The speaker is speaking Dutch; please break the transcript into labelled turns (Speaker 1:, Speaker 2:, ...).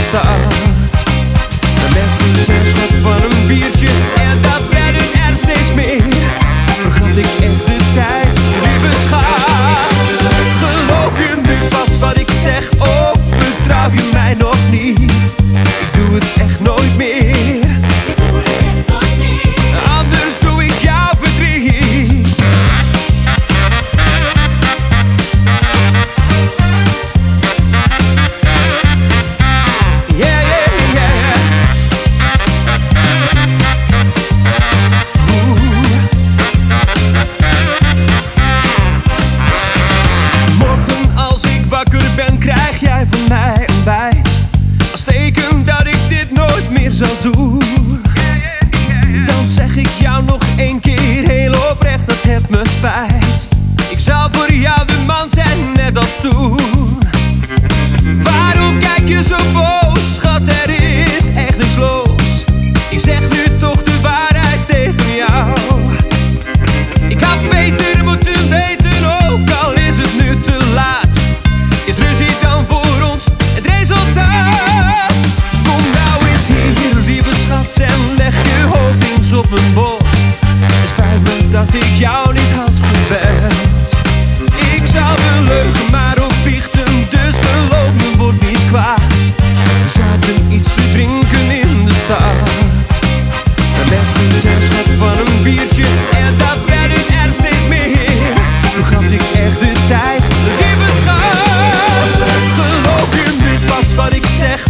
Speaker 1: stad. Met gezelschap van een biertje en dat werden er steeds meer. Vergat ik echt de tijd, lieve schat. Geloof je nu pas wat ik zeg of vertrouw je mij nog niet? Ik doe het echt nooit meer. Anders doe ik jou verdriet. Yeah, yeah, yeah. Morgen als ik wakker ben, krijg jij van mij een bijt. Als teken dat ik dit nooit meer zal doen. Dan zeg ik jou nog één keer heel oprecht, dat het me spijt. Ik zou voor jou de man zijn, net als toen. Waarom kijk je zo boos, schat, er is echt niks los. Ik zeg nu toch de waarheid tegen jou. Ik had beter moeten weten, ook al is het nu te laat. Is ruzie dan voor ons het resultaat? Kom nou eens hier, lieve schat, en leg je hoofd eens op mijn borst. Het spijt me dat ik jou niet had gebeld. Ik zou de leugen maar opbiechten, dus beloof me, word niet kwaad. We zaten iets te drinken in de stad. Met gezelschap van een biertje en dat werden er steeds meer. Vergat ik echt de tijd, lieve schat. Geloof je nu pas wat ik zeg